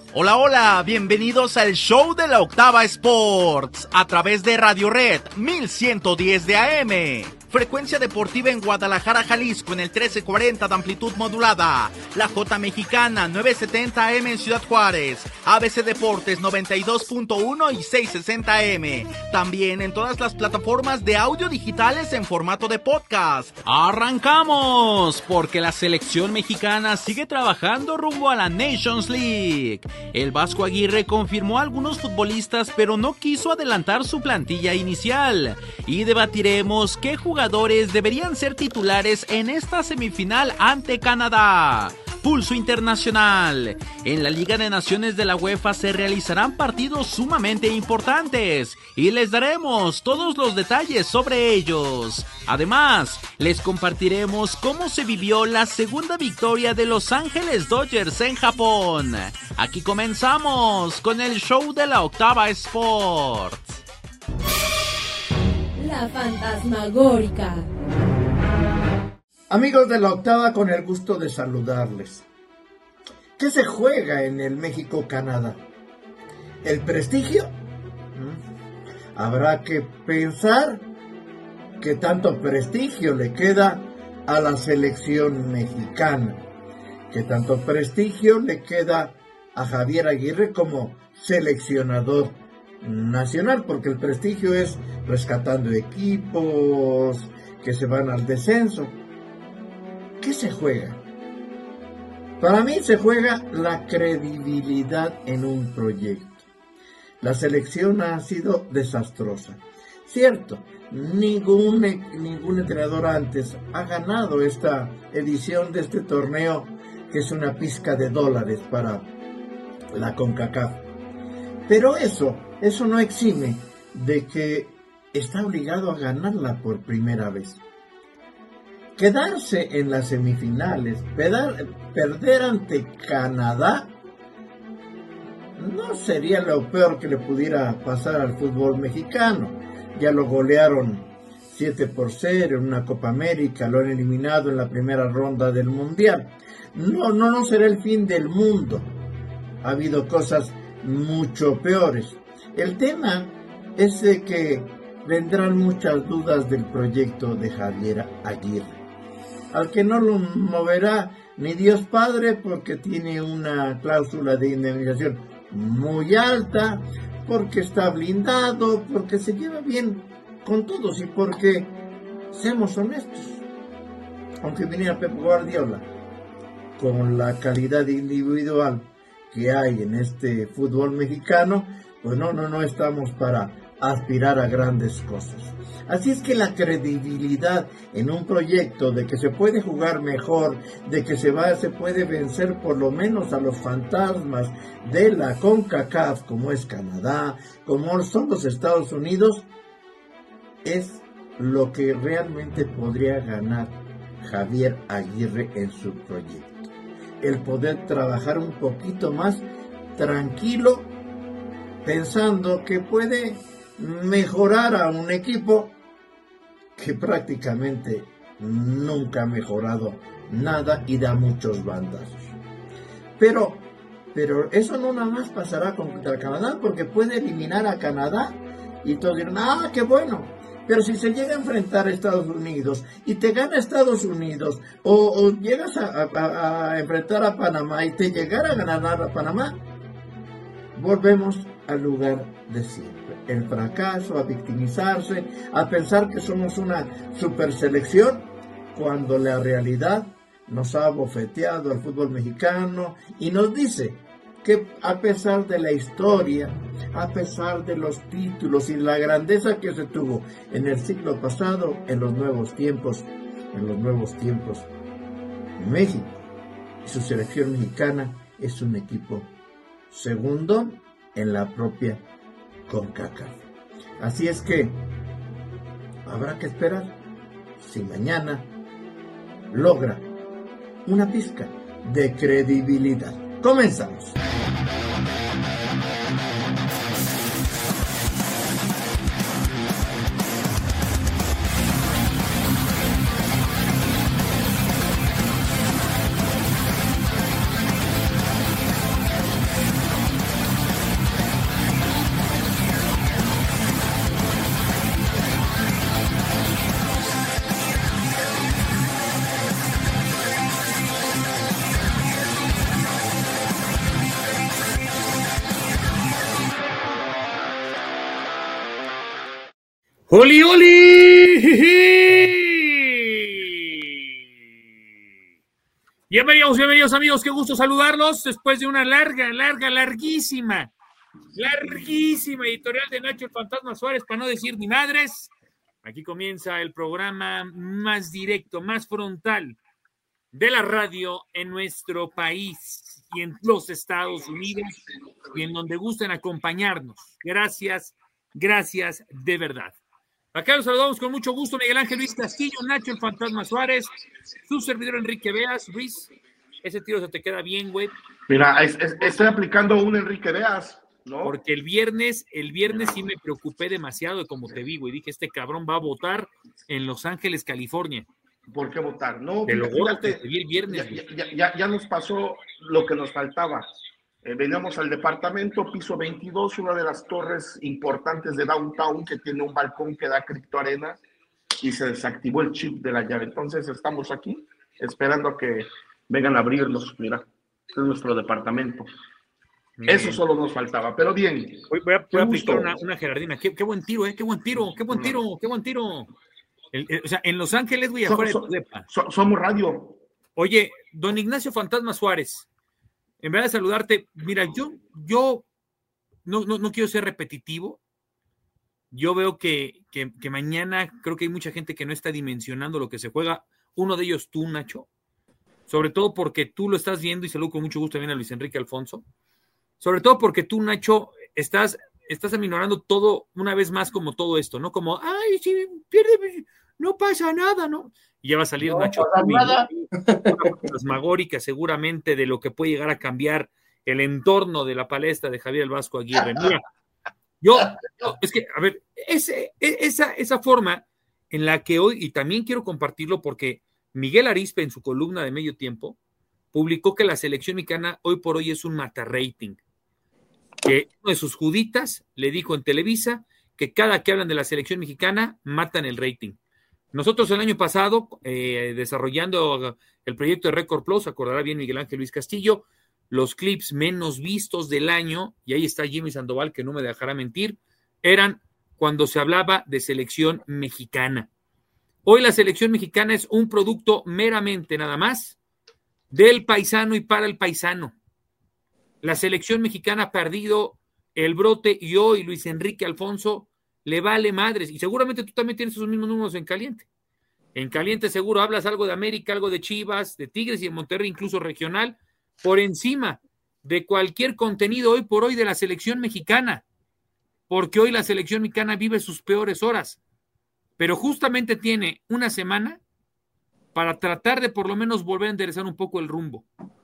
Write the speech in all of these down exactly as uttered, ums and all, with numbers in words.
Hola, hola, bienvenidos al show de la Octava Sports a través de Radio Red mil ciento diez de A M. Frecuencia deportiva en Guadalajara, Jalisco en el trece cuarenta de amplitud modulada. La J Mexicana novecientos setenta A M en Ciudad Juárez. A B C Deportes noventa y dos punto uno y seiscientos sesenta A M. También en todas las plataformas de audio digitales en formato de podcast. ¡Arrancamos! Porque la selección mexicana sigue trabajando rumbo a la Nations League. El Vasco Aguirre confirmó a algunos futbolistas, pero no quiso adelantar su plantilla inicial. Y debatiremos qué jugadores jugadores deberían ser titulares en esta semifinal ante Canadá. Pulso internacional. En la Liga de Naciones de la UEFA se realizarán partidos sumamente importantes y les daremos todos los detalles sobre ellos. Además, les compartiremos cómo se vivió la segunda victoria de Los Ángeles Dodgers en Japón. Aquí comenzamos con el show de la Octava Sports. La fantasmagórica. Amigos de la Octava, con el gusto de saludarles. ¿Qué se juega en el México-Canadá? ¿El prestigio? ¿Mm? Habrá que pensar qué tanto prestigio le queda a la selección mexicana. ¿Qué tanto prestigio le queda a Javier Aguirre como seleccionador nacional? Porque el prestigio es rescatando equipos que se van al descenso. ¿Qué se juega? Para mí se juega la credibilidad en un proyecto. La selección ha sido desastrosa. Cierto, ningún, ningún entrenador antes ha ganado esta edición de este torneo, que es una pizca de dólares para la CONCACAF. Pero eso, eso no exime de que está obligado a ganarla por primera vez. Quedarse en las semifinales, perder, perder ante Canadá, no sería lo peor que le pudiera pasar al fútbol mexicano. Ya lo golearon siete por cero en una Copa América, lo han eliminado en la primera ronda del Mundial. No, no, no será el fin del mundo. Ha habido cosas mucho peores. El tema es de que vendrán muchas dudas del proyecto de Javier Aguirre, al que no lo moverá ni Dios Padre, porque tiene una cláusula de indemnización muy alta, porque está blindado, porque se lleva bien con todos y porque, seamos honestos, aunque viniera Pep Guardiola, con la calidad individual que hay en este fútbol mexicano, pues no, no, no estamos para aspirar a grandes cosas. Así es que la credibilidad en un proyecto de que se puede jugar mejor, de que se va, se puede vencer por lo menos a los fantasmas de la CONCACAF, como es Canadá, como son los Estados Unidos, es lo que realmente podría ganar Javier Aguirre en su proyecto. El poder trabajar un poquito más tranquilo, pensando que puede mejorar a un equipo que prácticamente nunca ha mejorado nada y da muchos bandazos. Pero, pero eso no nada más pasará contra Canadá, porque puede eliminar a Canadá y todos dirán, ah, qué bueno. Pero si se llega a enfrentar a Estados Unidos y te gana Estados Unidos, o, o llegas a, a, a enfrentar a Panamá y te llegara a ganar a Panamá, volvemos al lugar de siempre. El fracaso, a victimizarse, a pensar que somos una super selección, cuando la realidad nos ha bofeteado al fútbol mexicano y nos dice que a pesar de la historia, a pesar de los títulos y la grandeza que se tuvo en el siglo pasado, en los nuevos tiempos, en los nuevos tiempos, México y su selección mexicana es un equipo segundo en la propia CONCACAF. Así es que habrá que esperar si mañana logra una pizca de credibilidad. Comenzamos. ¡Oli, oli! Bienvenidos, bienvenidos amigos, qué gusto saludarlos después de una larga, larga, larguísima, larguísima editorial de Nacho el Fantasma Suárez, para no decir ni madres. Aquí comienza el programa más directo, más frontal de la radio en nuestro país y en los Estados Unidos y en donde gusten acompañarnos. Gracias, gracias de verdad. Acá los saludamos con mucho gusto, Miguel Ángel Luis Castillo, Nacho el Fantasma Suárez, su servidor Enrique Beas. Luis, ese tiro se te queda bien, güey. Mira, es, es, estoy aplicando un Enrique Beas, ¿no? Porque el viernes, el viernes sí me preocupé demasiado de cómo te vi, güey. Dije, este cabrón va a votar en Los Ángeles, California. ¿Por qué votar? No, te lo juro que fíjate, te vi el viernes. Ya, ya, ya, ya nos pasó lo que nos faltaba. Eh, veníamos al departamento, piso veintidós, una de las torres importantes de Downtown que tiene un balcón que da criptoarena y se desactivó el chip de la llave. Entonces estamos aquí esperando a que vengan a abrirnos. Mira, este es nuestro departamento. Bien. Eso solo nos faltaba, pero bien. Voy, voy a, voy a aplicar una, una Gerardina. Qué, qué buen tiro, ¿eh? Qué buen tiro, qué buen tiro, qué buen tiro. El, el, o sea, en Los Ángeles, güey, afuera so, de tu depa. So, somos radio. Oye, don Ignacio Fantasma Suárez, en vez de saludarte, mira, yo, yo no, no, no quiero ser repetitivo. Yo veo que, que, que mañana creo que hay mucha gente que no está dimensionando lo que se juega. Uno de ellos tú, Nacho. Sobre todo porque tú lo estás viendo, y saludo con mucho gusto también a Luis Enrique Alfonso. Sobre todo porque tú, Nacho, estás, estás aminorando todo una vez más como todo esto, ¿no? Como, ay, si pierde, no pasa nada, ¿no? Y ya va a salir no Nacho. Pasa nada. Una fantasmagórica seguramente de lo que puede llegar a cambiar el entorno de la palestra de Javier el Vasco Aguirre. Mira, yo, es que, a ver, ese, esa, esa forma en la que hoy, y también quiero compartirlo porque Miguel Arizpe en su columna de Medio Tiempo publicó que la selección mexicana hoy por hoy es un mata rating, que uno de sus juditas le dijo en Televisa que cada que hablan de la selección mexicana matan el rating. Nosotros el año pasado, eh, desarrollando el proyecto de Record Plus, acordará bien Miguel Ángel Luis Castillo, los clips menos vistos del año, y ahí está Jimmy Sandoval, que no me dejará mentir, eran cuando se hablaba de selección mexicana. Hoy la selección mexicana es un producto meramente nada más del paisano y para el paisano. La selección mexicana ha perdido el brote y hoy Luis Enrique Alfonso le vale madres, y seguramente tú también tienes esos mismos números en caliente. En caliente seguro hablas algo de América, algo de Chivas, de Tigres y de Monterrey, incluso regional, por encima de cualquier contenido hoy por hoy de la selección mexicana, porque hoy la selección mexicana vive sus peores horas, pero justamente tiene una semana para tratar de por lo menos volver a enderezar un poco el rumbo.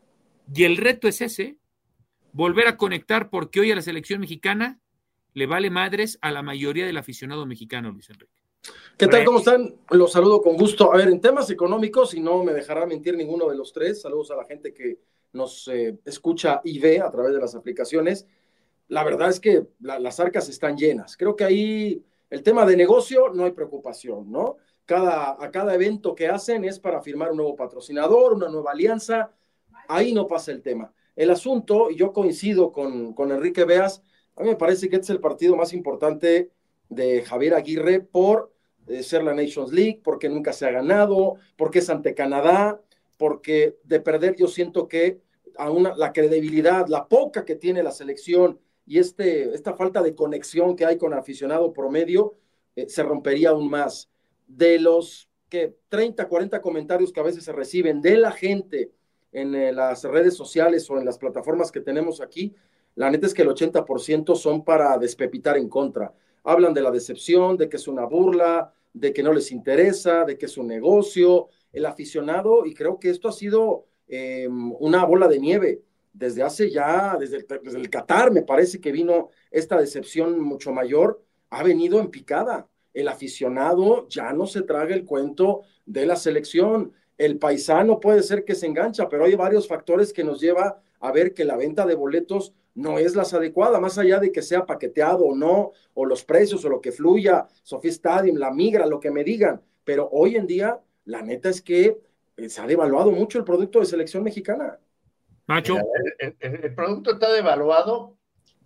Y el reto es ese, volver a conectar, porque hoy a la selección mexicana le vale madres a la mayoría del aficionado mexicano, Luis Enrique. ¿Qué tal? ¿Cómo están? Los saludo con gusto. A ver, en temas económicos, y no me dejará mentir ninguno de los tres, saludos a la gente que nos eh, escucha y ve a través de las aplicaciones. La verdad es que la, las arcas están llenas. Creo que ahí el tema de negocio no hay preocupación, ¿no? Cada, a cada evento que hacen es para firmar un nuevo patrocinador, una nueva alianza. Ahí no pasa el tema. El asunto, y yo coincido con, con Enrique Beas, a mí me parece que este es el partido más importante de Javier Aguirre por eh, ser la Nations League, porque nunca se ha ganado, porque es ante Canadá, porque de perder yo siento que a una, la credibilidad, la poca que tiene la selección y este, esta falta de conexión que hay con aficionado promedio, eh, se rompería aún más. De los que treinta, cuarenta comentarios que a veces se reciben de la gente en eh, las redes sociales o en las plataformas que tenemos aquí, la neta es que el ochenta por ciento son para despepitar en contra. Hablan de la decepción, de que es una burla, de que no les interesa, de que es un negocio, el aficionado, y creo que esto ha sido eh, una bola de nieve. Desde hace ya, desde el, desde el Qatar, me parece que vino esta decepción mucho mayor, ha venido en picada. El aficionado ya no se traga el cuento de la selección. El paisano puede ser que se engancha, pero hay varios factores que nos lleva a ver que la venta de boletos no es la adecuada, más allá de que sea paqueteado o no, o los precios o lo que fluya, Sofía Stadium, la migra, lo que me digan, pero hoy en día la neta es que se ha devaluado mucho el producto de selección mexicana. Nacho. El, el, el producto está devaluado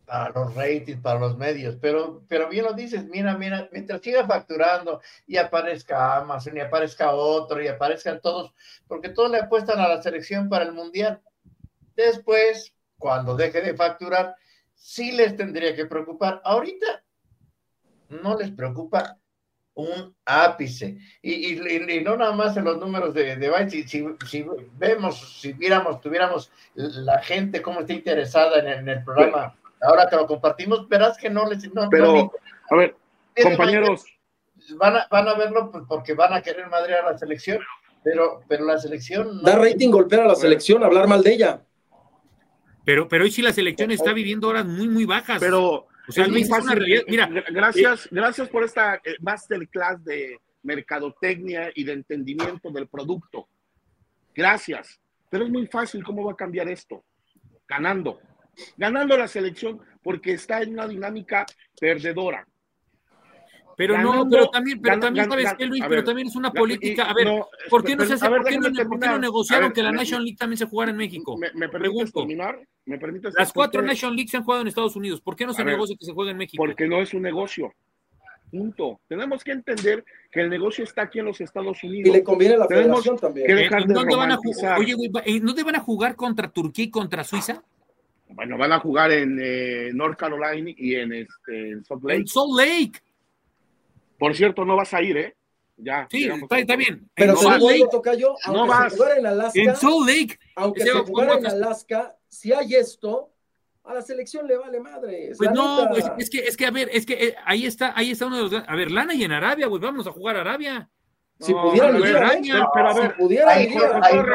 para los ratings, para los medios, pero, pero bien lo dices, mira, mira, mientras siga facturando y aparezca Amazon y aparezca otro y aparezcan todos, porque todos le apuestan a la selección para el Mundial. Después, cuando deje de facturar, sí les tendría que preocupar. Ahorita no les preocupa un ápice. Y, y, y no nada más en los números de, de Byte, si, si, si vemos, si viéramos, tuviéramos la gente cómo está interesada en, en el programa, ahora que lo compartimos, verás que no les... No, Pero, no, a ver, compañeros... Van a, van a verlo porque van a querer madrear a la selección, pero, pero la selección... No... Da rating golpear a la selección, hablar mal de ella. Pero, pero hoy sí la selección está viviendo horas muy, muy bajas. Pero... O sea, es muy es una fácil. realidad. Mira, gracias, eh, gracias por esta eh, masterclass de mercadotecnia y de entendimiento del producto. Gracias. Pero es muy fácil cómo va a cambiar esto. Ganando. Ganando la selección porque está en una dinámica perdedora. Pero Ganando, no, pero también, pero gan, también gan, ¿sabes gan, qué, Luis? Ver, pero también es una política. A ver, no, ¿por qué no se hace, ver, por, qué no, ¿por qué no negociaron ver, que la me, Nation League también se jugara en México? ¿Me, me permites terminar? ¿Me permites Las cuatro Nation League se han jugado en Estados Unidos. ¿Por qué no se ver, negocia que se juegue en México? Porque no es un negocio. Punto. Tenemos que entender que el negocio está aquí en los Estados Unidos. Y le conviene a la Tenemos federación también. Que dejar ¿En de dónde van a jugar? Oye, güey, ¿en dónde van a jugar contra Turquía y contra Suiza? Bueno, van a jugar en eh, North Carolina y en, este, en Salt Lake. En Salt Lake. Por cierto, no vas a ir, ¿eh? Ya. Sí, está, está bien. Pero en se Salt Lake, Tocayo, aunque no se vas. jugara en Alaska, en Salt Lake. aunque se, se jugara en Alaska, si hay esto, a la selección le vale madre. Pues no, pues es que, es que, a ver, es que eh, ahí está, ahí está uno de los... A ver, Lana y en Arabia, pues vamos a jugar a Arabia. Si no, pudieran ver, iría, ¿eh? pero, pero a ver, si pudieran ahí, iría, ahí, ahí,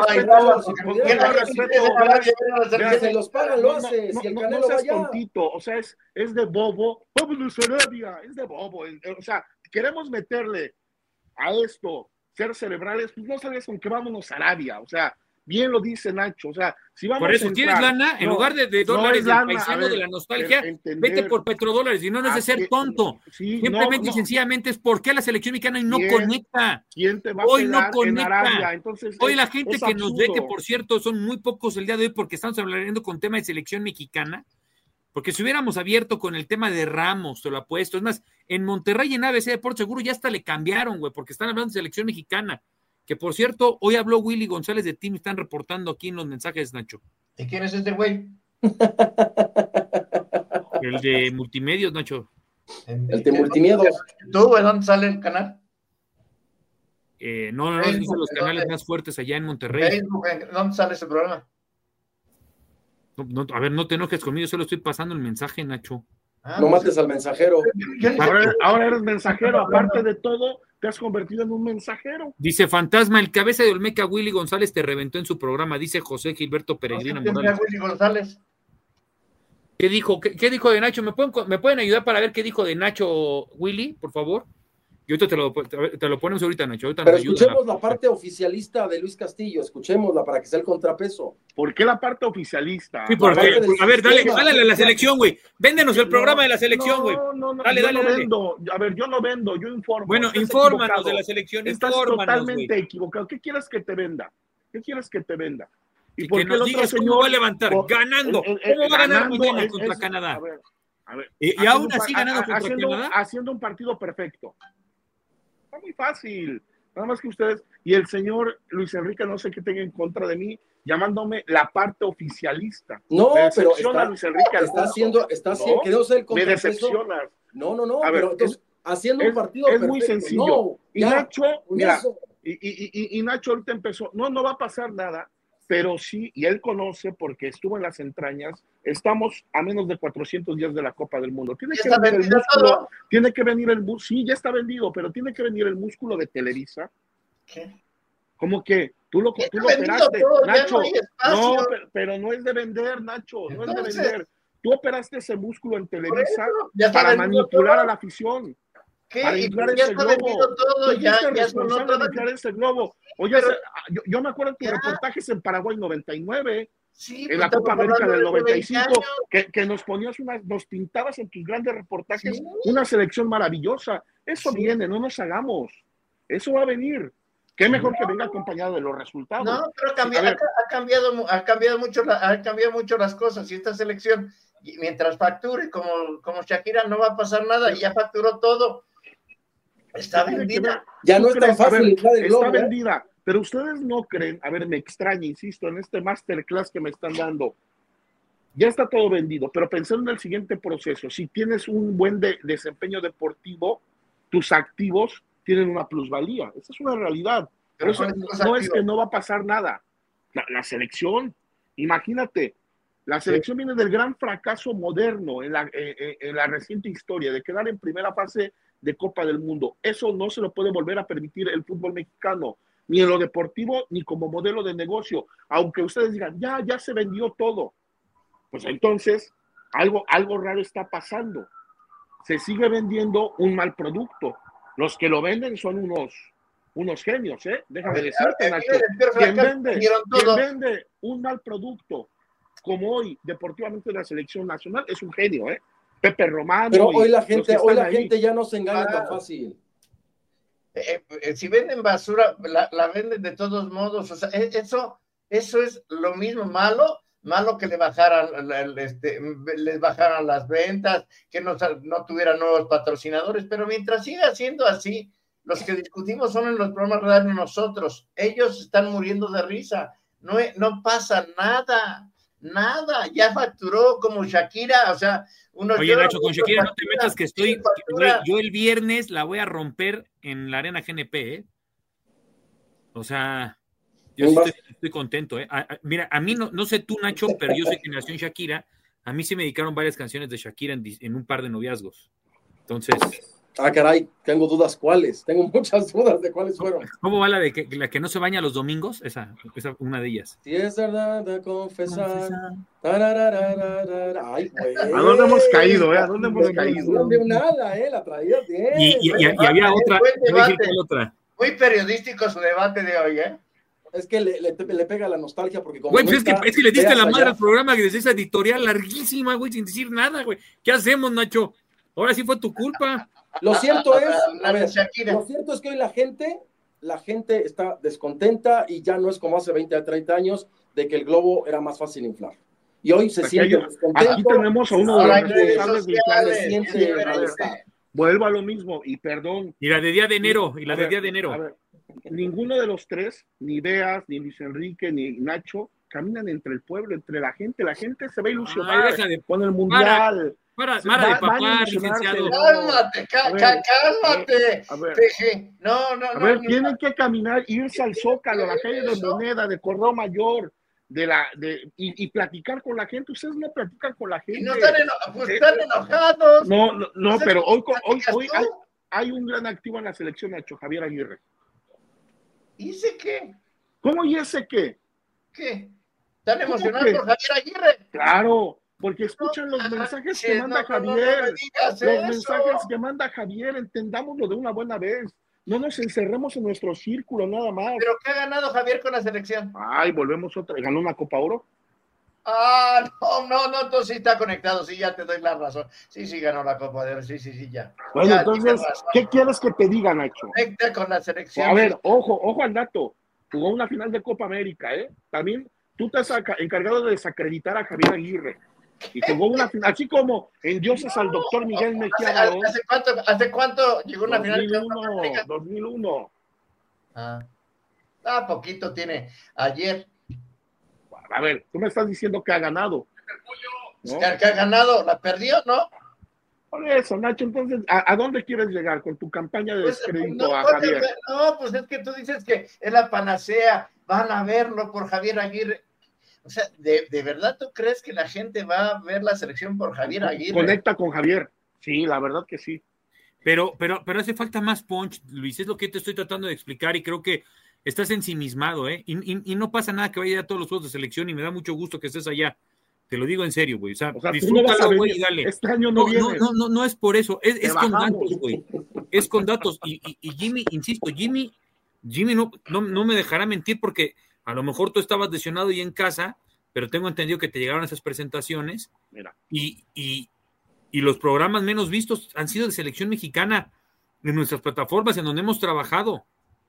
si se los pagan, lo hace, no, si el no, Canelo no seas vaya. tontito, o sea, es, es de bobo, vámonos a Arabia, es de bobo, o sea, queremos meterle a esto, ser cerebrales, pues no sabes con qué vámonos a Arabia, o sea, bien lo dice Nacho, o sea, si vamos por eso, a entrar, ¿tienes lana? En no, lugar de, de dólares no del lana, paisano ver, de la nostalgia, entender, vete por petrodólares, y no, no es de ser que, tonto. Sí, simplemente no, y sencillamente es porque la selección mexicana no ¿quién, conecta. ¿quién te va hoy a no conecta. en Arabia? Entonces, hoy es, la gente que absurdo. nos ve, que por cierto son muy pocos el día de hoy porque estamos hablando con tema de selección mexicana, porque si hubiéramos abierto con el tema de Ramos, te lo apuesto, es más, en Monterrey en A B C Deportes seguro ya hasta le cambiaron, güey, porque están hablando de selección mexicana. Que por cierto, hoy habló Willy González de Team, están reportando aquí en los mensajes, Nacho. ¿Y quién es este güey? El de multimedios, Nacho. El de multimedios. ¿Tú, en dónde sale el canal? Eh, no, no, no, es de los canales más fuertes allá en Monterrey. Facebook, ¿dónde sale ese programa? No, no, a ver, no te enojes conmigo, solo estoy pasando el mensaje, Nacho. Ah, no mates al mensajero. Ahora, ahora eres mensajero, aparte de todo, te has convertido en un mensajero. Dice Fantasma, el cabeza de Olmeca Willy González te reventó en su programa, dice José Gilberto Peregrina no, Morales. Willy González. ¿Qué dijo? ¿Qué, qué dijo de Nacho? ¿Me pueden, ¿Me pueden ayudar para ver qué dijo de Nacho Willy, por favor? Y ahorita te lo, te lo ponemos ahorita, Nacho. Ahorita Pero escuchemos la parte oficialista de Luis Castillo, escuchémosla para que sea el contrapeso. ¿Por qué la parte oficialista? Sí, porque, a ver, dale, dale a la selección, güey. Véndenos el programa no, de la selección, güey. No, no, no, dale, yo dale, no dale. vendo. A ver, yo no vendo, yo informo. Bueno, Estás infórmanos equivocado. de la selección, Estás infórmanos, totalmente güey. equivocado. ¿Qué quieres que te venda? ¿Qué quieres que te venda? Y, y por que qué nos digas señor, cómo va a levantar, por, ganando. El, el, ¿Cómo va a ganar ganando mañana es, contra es, Canadá? A ver, a ver, y, y aún así ganando contra haciendo, Canadá. Haciendo un partido perfecto. Está muy fácil. Nada más que ustedes, y el señor Luis Enrique, no sé qué tenga en contra de mí, llamándome la parte oficialista. No, pero está, Luis Enrique está haciendo, está haciendo, ¿no? queriendo ser el Me decepcionas. No, no, no, a pero ver, entonces, es, haciendo es, un partido es perfecto. muy sencillo. No, y ya, Nacho, mira, eso. y, y, y, y Nacho ahorita empezó, no, no va a pasar nada, pero sí, y él conoce porque estuvo en las entrañas, estamos a menos de cuatrocientos días de la Copa del Mundo. Tiene que venir el músculo, todo? tiene que venir el músculo, sí, ya está vendido, pero tiene que venir el músculo de Televisa. ¿Qué? Como que tú lo, tú lo operaste, todo, Nacho, no, no pero, pero no es de vender, Nacho, no Entonces, es de vender. Tú operaste ese músculo en Televisa para manipular todo. a la afición. ¿Qué? Para inflar ya ese globo. Todo, Tú ya, fuiste ya responsable de inflar ese globo. Oye, pero, yo, yo me acuerdo de tus reportajes en Paraguay noventa y nueve, sí, en la Copa América del noventa y cinco, que, que nos ponías unas, nos pintabas en tus grandes reportajes sí. una selección maravillosa. Eso sí. viene, no nos hagamos. Eso va a venir. Qué mejor no. que venga acompañado de los resultados. No, pero cambia, ha, ha, cambiado, ha, cambiado mucho la, ha cambiado mucho las cosas y esta selección y mientras facture como, como Shakira no va a pasar nada, y ya facturó todo. Está vendida. Ya no es tan fácil inflar el globo. Está vendida, pero ustedes no creen, a ver, me extraña, insisto, en este masterclass que me están dando, ya está todo vendido, pero pensando en el siguiente proceso, si tienes un buen de, desempeño deportivo, tus activos tienen una plusvalía. Esa es una realidad. Pero eso no activos. Es que no va a pasar nada. La, la selección, imagínate, la selección sí. viene del gran fracaso moderno en la, en, en la reciente historia, de quedar en primera fase de Copa del Mundo. Eso no se lo puede volver a permitir el fútbol mexicano, ni en lo deportivo, ni como modelo de negocio. Aunque ustedes digan, ya, ya se vendió todo. Pues entonces, algo, algo raro está pasando. Se sigue vendiendo un mal producto. Los que lo venden son unos, unos genios, ¿eh? Déjame ver, decirte, Nacho. Quien vende, quien vende un mal producto, como hoy, deportivamente de la selección nacional, es un genio, ¿eh? Pepe Romano. Pero hoy la gente, hoy la ahí. gente ya no se engaña ah, tan fácil. Eh, eh, si venden basura, la, la venden de todos modos. O sea, eso, eso es lo mismo malo. Malo que le bajaran, este, les bajaran las ventas, que no, no tuvieran nuevos patrocinadores, pero mientras siga siendo así, los que discutimos son en los programas de radio nosotros, ellos están muriendo de risa, no, no pasa nada, nada, ya facturó como Shakira, o sea, uno... Oye, Nacho, con Shakira no te metas que estoy, güey, yo el viernes la voy a romper en la Arena G N P, ¿eh? O sea... Yo estoy, estoy contento, ¿eh? A, a, mira, a mí no, no sé tú, Nacho, pero yo soy generación Shakira. A mí sí me dedicaron varias canciones de Shakira en, en un par de noviazgos. Entonces... Ah, caray, tengo dudas cuáles. Tengo muchas dudas de cuáles fueron. ¿Cómo va la de que, la que no se baña los domingos? Esa, esa una de ellas. Si es verdad de confesar. Ay, güey. ¿A dónde hemos caído, eh? ¿A dónde hemos caído? No de nada, eh. La traías bien. Y, y, y, y había otra. otra. Muy periodístico su debate de hoy, ¿eh? Es que le, le, le pega la nostalgia porque como güey, no pues está, es, que, es que le diste la madre allá. al programa que desde esa editorial larguísima, güey, sin decir nada, güey. ¿Qué hacemos, Nacho? Ahora sí fue tu culpa. Lo cierto es, a ver, lo cierto es que hoy la gente, la gente está descontenta y ya no es como hace veinte a treinta años de que el globo era más fácil inflar. Y hoy se aquí siente hay, descontento. Aquí tenemos a uno de los responsables de inflar. Vuelvo a lo mismo, y perdón. Y la de día de enero, y la de día de enero. A ver, ninguno de los tres, ni Beas, ni Luis Enrique, ni Nacho, caminan entre el pueblo, entre la gente. La gente se ve ilusionada de, con el mundial. Para, para, para de papá, licenciado. Cálmate, cá, cá, cálmate. A ver, no, no, a ver, no, tienen no. que caminar, irse al Zócalo, a la calle de Moneda, de Correo Mayor, de la, de, y, y platicar con la gente. Ustedes no platican con la gente. Y no están, eno pues están enojados. No, no, no, pero hoy, hoy, hoy hay, hay un gran activo en la selección, Nacho, Javier Aguirre. ¿Y ese qué? ¿Cómo y ese qué? ¿Qué? ¿Están emocionados por Javier Aguirre? Claro, porque escuchan los mensajes que manda no, Javier. No, no me los eso. mensajes que manda Javier, entendámoslo de una buena vez. No nos encerremos en nuestro círculo nada más. ¿Pero qué ha ganado Javier con la selección? Ay, volvemos otra. ¿Ganó una Copa Oro? Ah, no, no, no, entonces sí está conectado, sí, ya te doy la razón. Sí, sí ganó la Copa de Oro, sí, sí, sí, ya. Bueno, ya, entonces, ¿qué quieres que te diga, Nacho? Conecta con la selección. A ver, ojo, ojo al dato. Jugó una final de Copa América, ¿eh? También tú te has encargado de desacreditar a Javier Aguirre. Y jugó una final, así como en Dioses al doctor Miguel Mejía Barón. ¿Hace, hace, cuánto, ¿Hace cuánto llegó una final de Copa América? dos mil uno. Ah. ah, poquito tiene. Ayer. A ver, tú me estás diciendo que ha ganado. ¿No? Que, que ha ganado, la perdió, ¿no? Por eso, Nacho, entonces, ¿a, a dónde quieres llegar con tu campaña de pues, descrédito no, a Javier? No, pues es que tú dices que es la panacea, van a verlo por Javier Aguirre. O sea, ¿de, de verdad tú crees que la gente va a ver la selección por Javier Aguirre? Conecta con Javier, sí, la verdad que sí. Pero, pero, pero hace falta más punch, Luis, es lo que te estoy tratando de explicar y creo que estás ensimismado, ¿eh? Y, y, y no pasa nada que vaya a todos los juegos de selección y me da mucho gusto que estés allá. Te lo digo en serio, güey. O sea, o sea disfrútalo, güey, no y dale. Este año no, no, no, no, no, no es por eso, es, es con datos, güey. Es con datos. Y, y, y Jimmy, insisto, Jimmy, Jimmy no, no, no me dejará mentir porque a lo mejor tú estabas lesionado y en casa, pero tengo entendido que te llegaron esas presentaciones. Mira. Y, y, y los programas menos vistos han sido de selección mexicana en nuestras plataformas en donde hemos trabajado.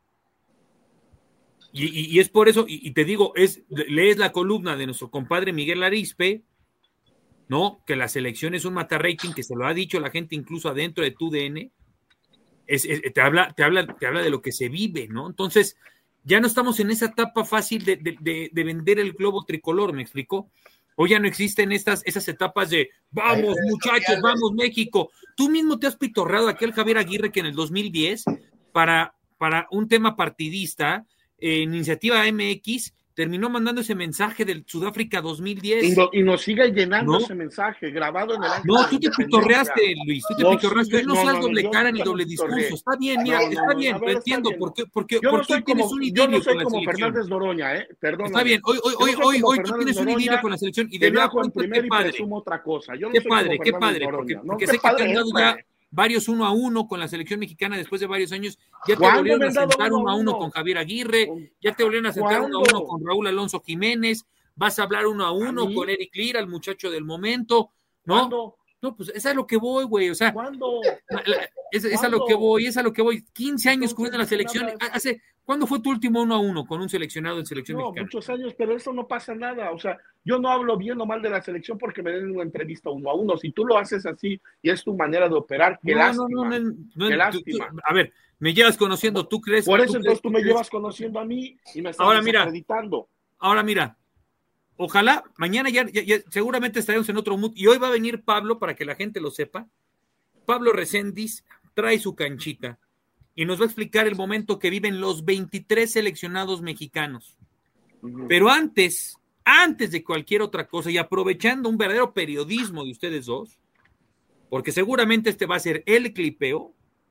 Y, y, y es por eso, y, y te digo, es lees la columna de nuestro compadre Miguel Arizpe ¿no? Que la selección es un mata rating, que se lo ha dicho la gente incluso adentro de tu D N, es, es, te, habla, te, habla, te habla de lo que se vive, ¿no? Entonces, ya no estamos en esa etapa fácil de, de, de, de vender el globo tricolor, ¿me explicó? Hoy ya no existen estas, esas etapas de vamos muchachos, vamos México. Tú mismo te has pitorreado aquel Javier Aguirre que en el dos mil diez, para, para un tema partidista, eh, Iniciativa M X, terminó mandando ese mensaje del Sudáfrica dos mil diez. Y, no, y nos sigue llenando ¿no? ese mensaje grabado en el año. No, tú te pitorreaste, Luis, tú te no, pitorreaste. sí, no, no seas no, doble no, cara ni no doble discurso. Está bien, mira, no, no, está no, bien, a ver, lo entiendo. bien. Porque, porque, yo no porque soy hoy tienes como, un yo idilio no soy con la como selección. Fernández Noroña, ¿eh? Perdón. Está bien, hoy, hoy, hoy, hoy, hoy tú tienes un idilio con la selección y de nueva cuenta, qué padre. Otra cosa. Yo no qué soy padre, como qué padre, porque, ¿no? porque qué sé padre que te han dado es, ya varios uno a uno con la selección mexicana después de varios años. Ya te ¿Cuándo volvieron me a han dado sentar uno uno a a uno uno? con Javier Aguirre, ya te volvieron a sentar uno a uno ¿Cuándo? con Raúl Alonso Jiménez, vas a hablar uno a uno ¿A mí? con Eric Lira, el muchacho del momento, ¿no? ¿Cuándo? No, pues es a lo que voy, güey, o sea, ¿Cuándo? es, es a lo que voy, es a lo que voy. quince años cubriendo la selección. Hace, ¿cuándo fue tu último uno a uno con un seleccionado en selección No, mexicana? muchos años, pero eso no pasa nada. O sea, yo no hablo bien o mal de la selección porque me den una entrevista uno a uno. Si tú lo haces así y es tu manera de operar, qué no, lástima. No, no, no, no, qué tú, lástima. Tú, a ver, me llevas conociendo, ¿tú crees? Por eso tú entonces crees, tú me crees? llevas conociendo a mí y me estás ahora, desacreditando. Mira, ahora mira, ojalá mañana ya, ya, ya seguramente estaremos en otro mood y hoy va a venir Pablo para que la gente lo sepa. Pablo Recendis trae su canchita y nos va a explicar el momento que viven los veintitrés seleccionados mexicanos. Uh-huh. Pero antes, antes de cualquier otra cosa y aprovechando un verdadero periodismo de ustedes dos, porque seguramente este va a ser el clipeo,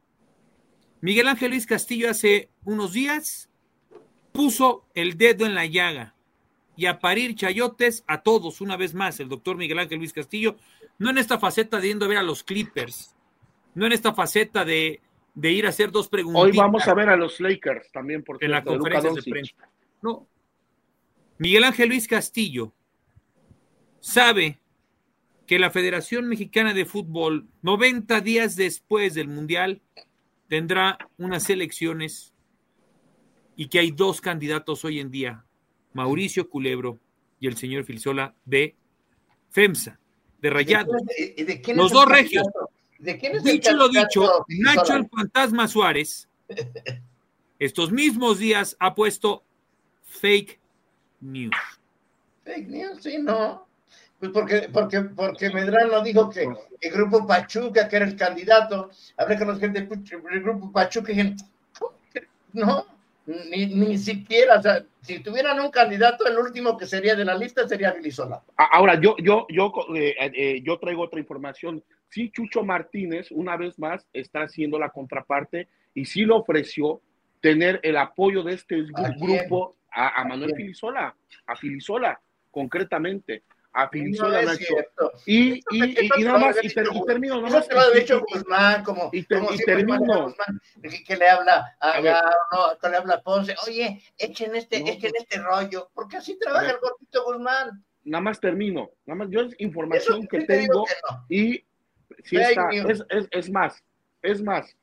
Miguel Ángel Luis Castillo hace unos días puso el dedo en la llaga y a parir chayotes a todos una vez más el doctor Miguel Ángel Luis Castillo, no en esta faceta de yendo a ver a los Clippers, no en esta faceta de, de ir a hacer dos preguntas. Hoy vamos a ver a los Lakers también, porque en la conferencia de, de prensa. No. Miguel Ángel Luis Castillo sabe que la Federación Mexicana de Fútbol, noventa días después del Mundial, tendrá unas elecciones y que hay dos candidatos hoy en día, Mauricio Culebro y el señor Filzola de FEMSA, de Rayados. ¿De, de, de los dos regios. ¿De quién es dicho el lo dicho, Filzola? Nacho el Fantasma Suárez, estos mismos días ha puesto fake news. Fake news, sí, no. Pues porque, porque, porque Medrano dijo que el grupo Pachuca, que era el candidato, hablé con los gente del grupo Pachuca y dije, no, ni, ni siquiera, o sea, si tuvieran un candidato, el último que sería de la lista sería Filzola. Ahora, yo, yo, yo, eh, eh, yo traigo otra información. Sí, Chucho Martínez, una vez más, está haciendo la contraparte y sí le ofreció tener el apoyo de este ¿A grupo a, a ¿A Manuel quién? Filzola, a Filzola, concretamente. A Filzola, no es Nacho. Cierto. Y, Eso, y, y, y nada más, y, ter, y termino. Nada eso más, te lo ha y, dicho y, Guzmán, como, y, ter, como y termino. Guzmán, que, que le habla a, a ver, a, no, que le habla a Ponce, oye, echen este, no, echen este rollo, porque así trabaja el gordito Guzmán. Nada más termino. Nada más, yo es información Eso, que sí te tengo que no. y si está, es, es, es más, es más.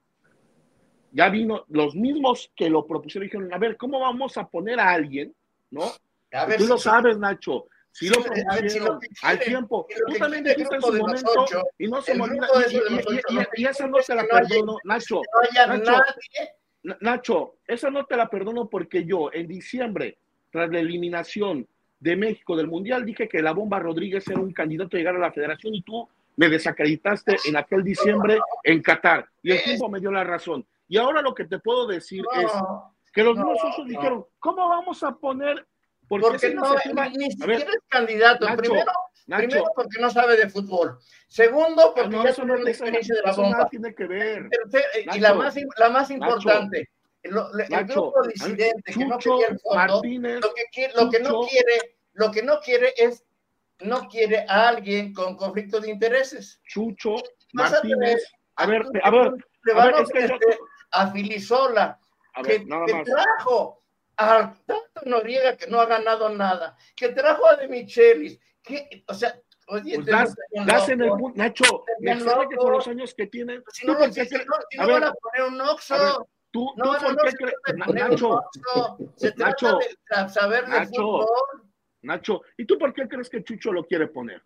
Ya vino, los mismos que lo propusieron dijeron, a ver, ¿cómo vamos a poner a alguien? ¿No? A ver, Tú si, lo sabes, Nacho. Si sí, lo a ver, propusieron si lo que al quiere, tiempo. si lo Tú que también quiere el dijiste en grupo su de los momento ocho, y no se el me olvida. grupo Y, de esos de y, los y, ocho, y, lo y que esa quiere no es te que la no haya- perdono, Nacho. que no haya Nacho, nadie. Nacho, esa no te la perdono porque yo en diciembre, tras la eliminación de México del Mundial, dije que la Bomba Rodríguez era un candidato a llegar a la federación y tú me desacreditaste en aquel diciembre en Qatar. Y el tiempo me dio la razón. Y ahora lo que te puedo decir No, es que los no, mismos socios no. dijeron, ¿cómo vamos a poner? Porque, Porque esa no, iniciativa... ni, ni A siquiera ver, es candidato. Nacho, primero, Nacho. primero porque no sabe de fútbol. Segundo, porque Ah, no, ya eso tuvo no, una eso, experiencia de la eso nada bomba. tiene que ver. Tercer, y Nacho, la más, la más Nacho, importante, lo, el Nacho, grupo disidente que no Chucho quería el fondo, Martínez, lo que, quiere, lo que no Chucho, quiere, lo que no quiere es, no quiere a alguien con conflicto de intereses. Chucho Vas a tener Martínez. A ver, tú a ver, le a van ver, a es que yo... ofrecer a Filisola, A que, ver, nada que más. trajo a tanto Noriega que no ha ganado nada, que trajo a De Michelis, que, o sea, oye, Pues das, das en el punto, Nacho, me Están extraña que con locos. los años que tienen, si ¿tú no, por si, qué si crees? no, si A no ver, van a poner un Oxxo, a ver, tú, no, tú no, por no qué se crees, trata de Na- poner un Nacho, Oxxo, se trata Nacho, de saber de Nacho, fútbol. Nacho, ¿y tú por qué crees que Chucho lo quiere poner?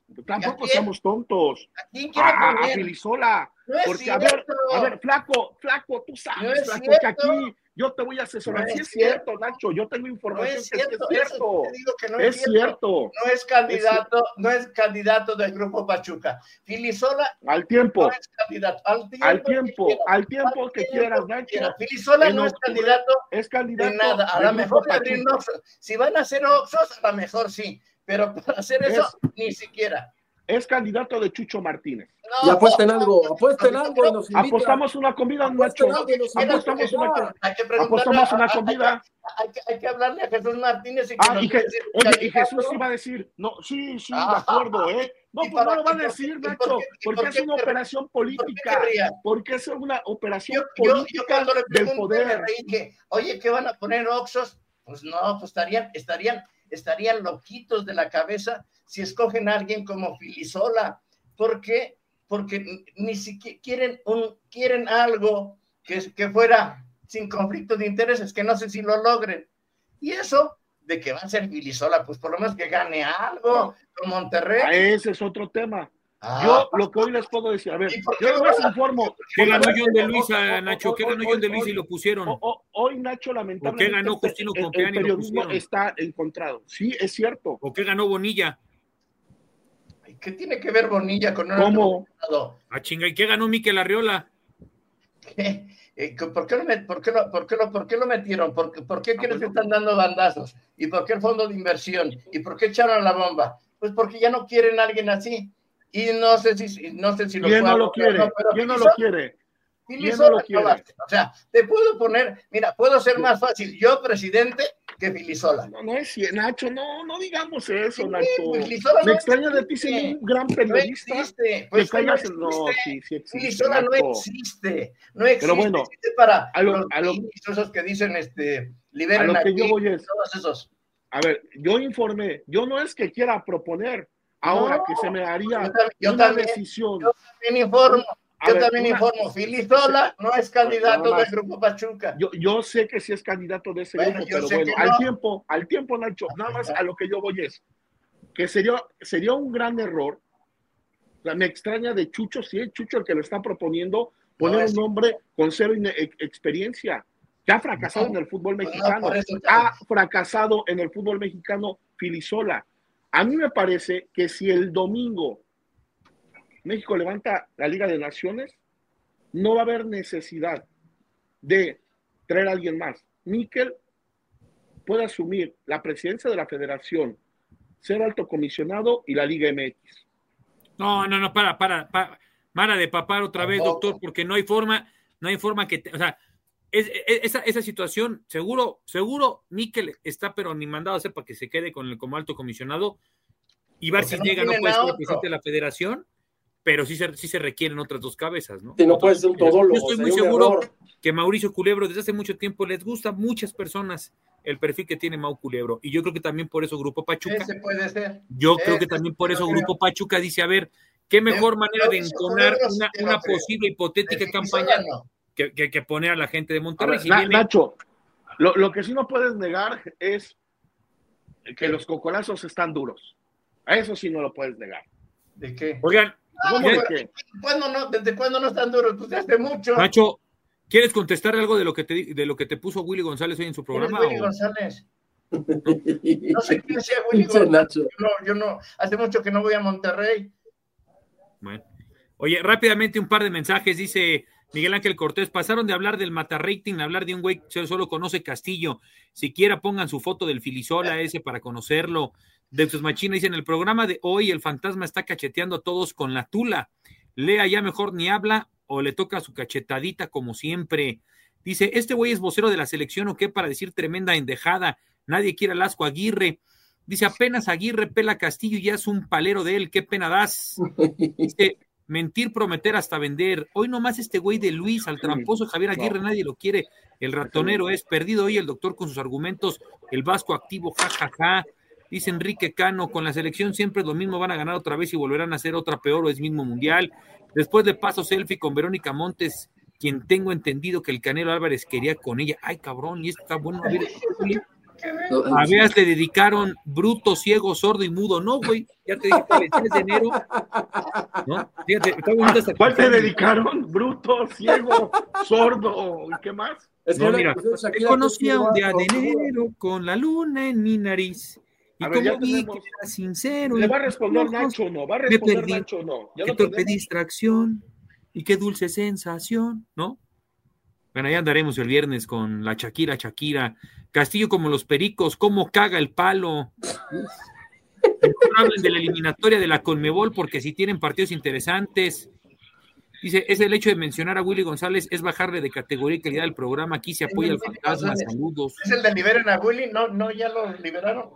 Tampoco seamos tontos. ¿A quién quiere A, a poner? Filisola. No es Porque, a cierto. ver, a ver, flaco, flaco, tú sabes, No es flaco, cierto. que aquí yo te voy a asesorar. No Sí es es cierto, Nacho, yo tengo No información es que sí cierto, es cierto. eso te digo que no es es cierto. cierto. No es candidato, no es candidato del Grupo Pachuca. Filisola Al tiempo. no es candidato. Al tiempo, Al tiempo, que al tiempo al que tiempo quieras, que Nacho. quiera. Filisola En no es octubre candidato es candidato de nada. A del lo Grupo mejor de abrir Pachuca. Oxxos. Si van a hacer Oxxos, a lo mejor sí. Pero para hacer eso, Es- ni siquiera. Es candidato de Chucho Martínez. No, Y apuesten algo, apuesten algo y nos invitan. Apostamos una comida, Apuesten Nacho. algo y nos Apostamos invitan. una, Hay que preguntarle apostamos a- una a- hay que- comida. Hay que, hay que hablarle a Jesús Martínez y que Ah, nos y que, diga si es oye, y candidato. Jesús iba a decir, no, sí, sí, de Ah, acuerdo, ¿eh? No, ¿y pues para no lo va a qué? ¿Por decir, qué? ¿Y Nacho, por qué? ¿Y porque por es qué una querría? operación ¿Por qué política, querría? porque es una operación Yo, yo, yo política cuando le del pregunté poder. me reí que, oye, ¿qué van a poner Oxxos? Pues no, pues estarían, estarían, estarían loquitos de la cabeza si escogen a alguien como Filisola. ¿Por qué? Porque ni siquiera quieren, un, quieren algo que, que fuera sin conflicto de intereses, que no sé si lo logren. Y eso de que va a ser Filisola, pues por lo menos que gane algo con Monterrey. Ah, ese es otro tema. Ah. Yo lo que hoy les puedo decir, a ver, ¿Y por qué yo no? les informo. ¿Qué ganó Hoy- John de Luis hoy- a hoy- Nacho? ¿Qué hoy- ganó John de Luis hoy- y lo pusieron? Hoy, hoy- hoy, Nacho, lamentablemente, ¿O qué ganó Justino el- el, Compeán y lo periodismo pusieron? está encontrado. Sí, es cierto. ¿O qué ganó Bonilla? ¿Qué tiene que ver Bonilla con un ¿Cómo? otro? Ah, chinga, ¿y qué ganó Mikel Arriola? ¿Qué? Eh, ¿Por qué, lo, met- por, qué lo, por, qué lo, ¿Por qué lo metieron? ¿Por, qué- por qué Ah, crees bueno. que están dando bandazos? ¿Y por qué el fondo de inversión? ¿Y por qué echaron la bomba? Pues porque ya no quieren a alguien así. Y no sé si, no sé si lo ¿Quién no puedo- lo quiere? no, pero ¿Quién no lo Filisola- quiere? ¿Quién Filisola no lo no quiere? va a ser. O sea, te puedo poner, mira, puedo ser más fácil yo presidente que Filisola. No, no es cierto, Nacho, no, no digamos eso, Sí, Nacho. Filisola Me no extraña de ti ser existe. un gran No periodista. existe. que Pues que no caigas en- no, existe. sí, sí existe, Filisola no Nacho. existe. No existe. Pero bueno, existe para a lo- los a lo- ministros esos que dicen, este, A liberen lo que aquí, yo voy es, todos esos. a ver, yo informé, yo no es que quiera proponer ahora No, que se me haría yo también- yo una también- decisión. Yo también informo. A Yo ver, también una- informo. Filisola no es candidato Nada del más. Grupo Pachuca. Yo, yo sé que sí es candidato de ese Bueno, grupo, yo pero sé bueno, que al no. tiempo, al tiempo, Nacho, nada más a lo que yo voy es que sería, sería un gran error. O sea, me extraña de Chucho, si es Chucho el que lo está proponiendo, poner No, es- un hombre con cero ine- ex- experiencia, que ha fracasado No, en el fútbol pues no, mexicano, por eso te- ha fracasado en el fútbol mexicano Filisola. A mí me parece que si el domingo México levanta la Liga de Naciones, no va a haber necesidad de traer a alguien más. Mikel puede asumir la presidencia de la federación, ser alto comisionado y la Liga M X. No, no, no, para, para, para, para de papar otra vez, Tampoco. doctor, porque no hay forma, no hay forma que, te, o sea, es, es- esa, esa situación, seguro, seguro, Mikel está pero ni mandado a hacer para que se quede con el como alto comisionado, y Porque Barcis no llega, no tienen puede a ser el otro. presidente de la federación, pero sí se, sí se requieren otras dos cabezas, ¿no? Si no puede ser un todólogo. Yo estoy muy sería un seguro error. que Mauricio Culebro desde hace mucho tiempo les gusta a muchas personas el perfil que tiene Mau Culebro, y yo creo que también por eso Grupo Pachuca, Ese puede ser. yo creo que Ese también por yo eso creo. Grupo Pachuca dice, a ver, qué mejor Pero manera de Mauricio entonar Culebro sí una, te lo una creo. posible hipotética De campaña Filisola no. que, que, que poner a la gente de A Monterrey. ver, Si Na- viene- Nacho, lo, lo que sí no puedes negar es que los cocolazos están duros. A eso sí no lo puedes negar. ¿De qué? Oigan, ¿Cómo ya- de qué? ¿Cuándo no? ¿Desde cuándo no están duros? Pues hace mucho. Nacho, ¿quieres contestar algo de lo que te di- de lo que te puso Willy González hoy en su ¿Quién es programa? Willy o- González? No sé quién sea Willy Dice González. Nacho. Yo no, yo no, hace mucho que no voy a Monterrey. Bueno. Oye, rápidamente un par de mensajes, dice Miguel Ángel Cortés, pasaron de hablar del mata rating a hablar de un güey que solo conoce Castillo, siquiera pongan su foto del Filisola ese para conocerlo. Dexos Machina dice, en el programa de hoy el fantasma está cacheteando a todos con la tula, Lea ya mejor ni habla o le toca su cachetadita como siempre. Dice, este güey es vocero de la selección o qué para decir tremenda endejada, nadie quiere al Asco Aguirre. Dice, apenas Aguirre pela a Castillo y ya es un palero de él, qué pena das. Dice, mentir, prometer hasta vender. Hoy nomás este güey de Luis, al tramposo Javier Aguirre, nadie lo quiere. El ratonero es perdido hoy el doctor con sus argumentos, el Vasco activo, jajaja. Ja, ja. Dice Enrique Cano, con la selección siempre es lo mismo, van a ganar otra vez y volverán a hacer otra peor o es mismo mundial. Después de paso selfie con Verónica Montes, quien tengo entendido que el Canelo Álvarez quería con ella. Ay, cabrón, y esto está bueno. A ver, A Veas le dedicaron bruto, ciego, sordo y mudo. No, güey, ya te dije, el tres de enero. ¿No? Fíjate, está bonita esta ¿Cuál te dedicaron? Bruto, ciego, sordo, ¿y qué más? Es no, mira, te conocía un día de enero con la luna en mi nariz. Y a ver, como vi que era sincero. ¿Le va a responder Nacho o no? ¿Va a responder Nacho o no? Qué torpe distracción y qué dulce sensación, ¿no? Bueno, ya andaremos el viernes con la Shakira, Shakira. Castillo como los pericos, cómo caga el palo. No hablen de la eliminatoria de la Conmebol porque si tienen partidos interesantes. Dice, es el hecho de mencionar a Willy González, es bajarle de categoría y calidad del programa. Aquí se apoya al fantasma, saludos. ¿Es el de liberen a Willy? No, no, ya lo liberaron.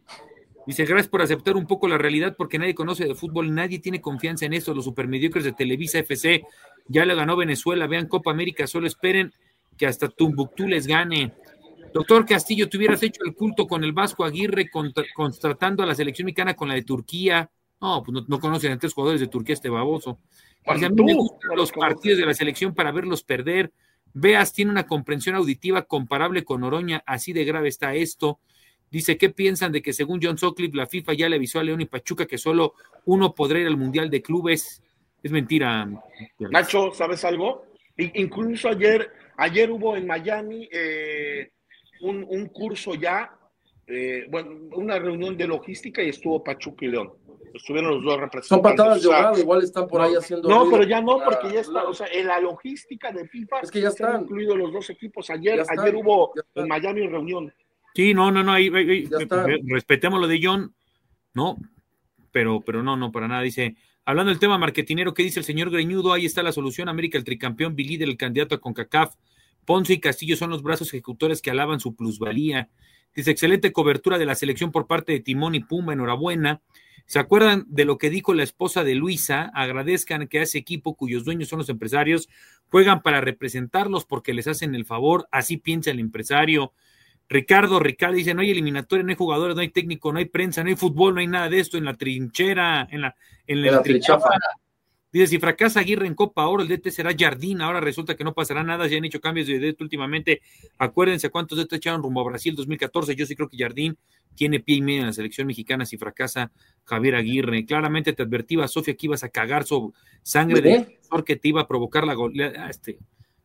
Dice, gracias por aceptar un poco la realidad porque nadie conoce de fútbol, nadie tiene confianza en esto, los supermediocres de Televisa F C, ya le ganó Venezuela, vean Copa América, solo esperen que hasta Tumbuctú les gane. Doctor Castillo, ¿te hubieras hecho el culto con el Vasco Aguirre contra, contratando a la selección mexicana con la de Turquía? No, pues no, no conocen a tres jugadores de Turquía este baboso. Dice, a mí me gustan los partidos de la selección para verlos perder. Veas, tiene una comprensión auditiva comparable con Oroña, así de grave está esto. Dice, ¿qué piensan de que según John Sutcliffe la FIFA ya le avisó a León y Pachuca que solo uno podrá ir al Mundial de Clubes? Es mentira. Nacho, ¿sabes algo? Incluso ayer, ayer hubo en Miami eh, un, un curso ya, eh, bueno, una reunión de logística y estuvo Pachuca y León. Estuvieron los dos representantes. Son patadas de ahogado, igual están por no, ahí haciendo. No, pero ya no, porque ya está, o sea, en la logística de FIFA es que ya están incluidos los dos equipos. Ayer, ayer hubo en Miami reunión. Sí, no, no, no, ahí, ahí, respetemos lo de John, no, pero, pero no, no, para nada. Dice, hablando del tema marketinero, ¿qué dice el señor Greñudo? Ahí está la solución, América, el tricampeón, Bilíder, el candidato a CONCACAF, Ponce y Castillo son los brazos ejecutores que alaban su plusvalía. Dice, excelente cobertura de la selección por parte de Timón y Pumba, enhorabuena. ¿Se acuerdan de lo que dijo la esposa de Luisa? Agradezcan que a ese equipo cuyos dueños son los empresarios, juegan para representarlos porque les hacen el favor, así piensa el empresario. Ricardo, Ricardo dice, no hay eliminatoria, no hay jugadores, no hay técnico, no hay prensa, no hay fútbol, no hay nada de esto en la trinchera, en la, en la, en la trinchera. Dice, si fracasa Aguirre en Copa Oro, el D T será Jardín, ahora resulta que no pasará nada, ya han hecho cambios de D T últimamente, acuérdense cuántos D T echaron rumbo a Brasil dos mil catorce, yo sí creo que Jardín tiene pie y medio en la selección mexicana si fracasa Javier Aguirre. Claramente te advertía, Sofía, que ibas a cagar su sangre de profesor que te iba a provocar la goleada. Este,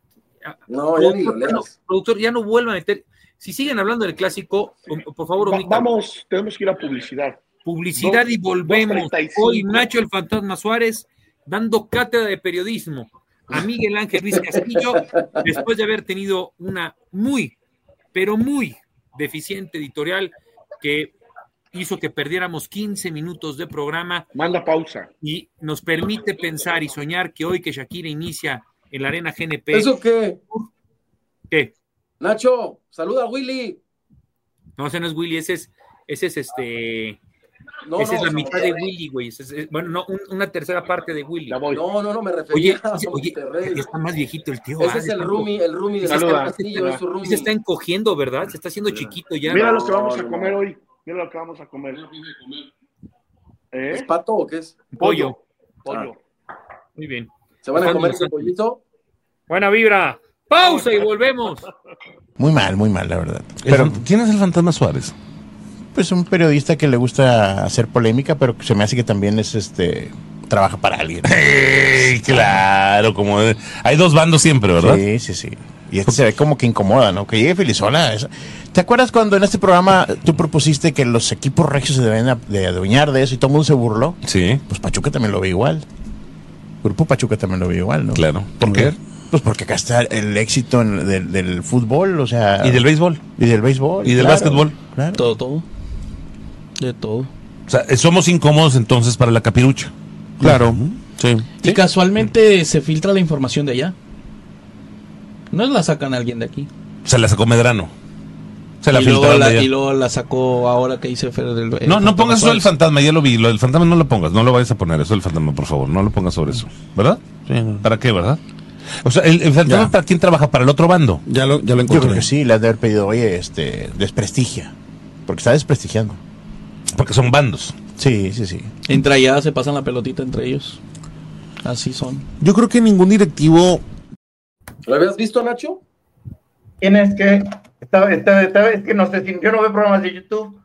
no, ya ni goleas. Productor, ya no vuelvan a meter. Si siguen hablando del clásico, por favor, Va, vamos, tenemos que ir a publicidad. Publicidad dos, y volvemos. Hoy Nacho el Fantasma Suárez dando cátedra de periodismo a Miguel Ángel Luis Castillo después de haber tenido una muy, pero muy deficiente editorial que hizo que perdiéramos quince minutos de programa. Manda pausa. Y nos permite pensar y soñar que hoy que Shakira inicia en la Arena G N P. ¿Eso qué? ¿Qué? Nacho, saluda a Willy. No, ese no es Willy, ese es, ese es este. No, esa no, es la no, mitad no, de Willy, güey. Es, es, bueno, no, un, una tercera parte de Willy. No, no, no, me refería oye, a oye, está más viejito el tío. Ese ah, es el roomie, el roomie de Saluda, Castillo, es su roomie. Se está encogiendo, ¿verdad? Se está haciendo chiquito ya. Mira ¿no? lo que vamos a comer hoy. Mira lo que vamos a comer. ¿Eh? ¿Es pato o qué es? Pollo. Pollo. Ah. Muy bien. ¿Se van a comer ese pollito? Buena vibra. Pausa y volvemos. Muy mal, muy mal, la verdad. Pero ¿quién es el Fantasma Suárez? Pues un periodista que le gusta hacer polémica, pero se me hace que también es este trabaja para alguien. Hey, claro, como de, hay dos bandos siempre, ¿verdad? Sí, sí, sí. Y este se ve como que incomoda, ¿no? Que llegue Felizona. Eso. ¿Te acuerdas cuando en este programa tú propusiste que los equipos regios se deben de adueñar de eso y todo el mundo se burló? Sí. Pues Pachuca también lo ve igual. Grupo Pachuca también lo ve igual, ¿no? Claro. ¿Por qué? Pues porque acá está el éxito en, del, del fútbol, o sea... Y del béisbol. Y del béisbol. Y del claro, básquetbol. Claro. Todo, todo. De todo. O sea, somos incómodos entonces para la capirucha. Claro. Uh-huh. Sí. Y ¿Sí? casualmente se filtra la información de allá. No la sacan a alguien de aquí. Se la sacó Medrano. Se la y, luego filtraron la, de allá. y luego la sacó ahora que dice Fer del... No, no pongas eso del fantasma, ya lo vi. Lo del fantasma no lo pongas, no lo vayas a poner, eso del fantasma, por favor. No lo pongas sobre eso. ¿Verdad? Sí, no. ¿Para qué, verdad? O sea, ¿el, el fantasma Ya. para quién trabaja? ¿Para el otro bando? Ya lo, ya lo encontré. Yo creo que sí, le han de haber pedido, oye, este, desprestigia. Porque está desprestigiando. Porque son bandos. Sí, sí, sí. Entre allá se pasan la pelotita entre ellos. Así son. Yo creo que ningún directivo... ¿Lo habías visto, Nacho? Tienes que Estaba, estaba, estaba, es que no sé si yo no veo programas de YouTube.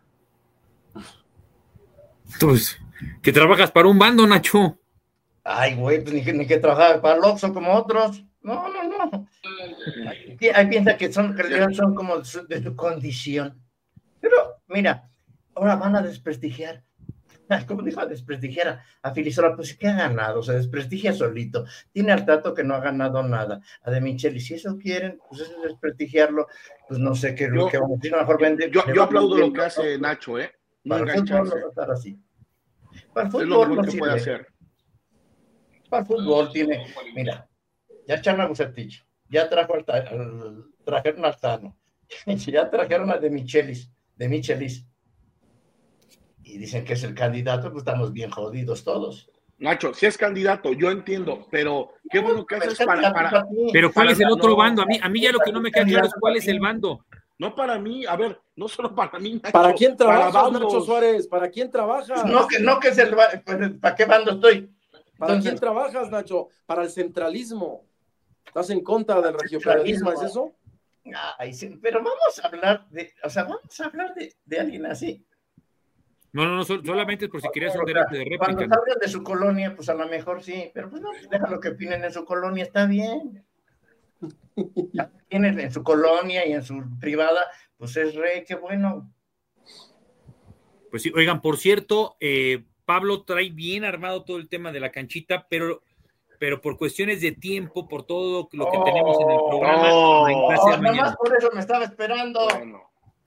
Pues, que trabajas para un bando, Nacho. Ay, güey, pues ni que, ni que trabajar para el Oxxo como otros. No, no, no. Ahí, ahí piensa que son, que son como de su, de su condición. Pero, mira, ahora van a desprestigiar. ¿Cómo dijo? A desprestigiar a, a Filisola. Pues, ¿qué ha ganado? Se desprestigia solito. Tiene al Tato que no ha ganado nada. A De Micheli, si eso quieren, pues eso es desprestigiarlo. Pues no sé qué, Yo, qué vamos a decir. Mejor vende. Yo, yo aplaudo lo que hace Nacho, ¿eh? No Para el fútbol no va a estar así. Para el es lo fútbol mejor no que sirve. puede hacer. Para el fútbol tiene, mira, ya echaron a Bucetich, ya trajo al, al, trajeron al Tano, ya trajeron a De Michelis, de Michelis, y dicen que es el candidato, pues estamos bien jodidos todos. Nacho, si es candidato, yo entiendo, pero qué bueno que haces para, para... Pero ¿cuál para, es el otro no, bando? A mí, a mí ya lo que no me queda claro es cuál es el bando. No para mí, a ver, no solo para mí, Nacho. ¿Para quién trabajas, para Nacho Suárez? ¿Para quién trabajas? No, que no, que es el, pues, ¿para qué bando estoy? ¿Para Entonces, quién trabajas, Nacho? Para el centralismo. ¿Estás en contra del regiofederalismo? ¿Es eso? Ay, sí, pero vamos a hablar de, o sea, vamos a hablar de, de alguien así. No, no, no, solamente es por si querías un derecho de réplica. Cuando ¿no? hablan de su colonia, pues a lo mejor sí, pero pues no, deja lo que opinen en su colonia, está bien. Tienen en su colonia y en su privada, pues es rey, qué bueno. Pues sí, oigan, por cierto, eh, Pablo trae bien armado todo el tema de la canchita, pero, pero por cuestiones de tiempo, por todo lo que oh, tenemos en el programa, oh, oh, nada más por eso me estaba esperando. Bueno.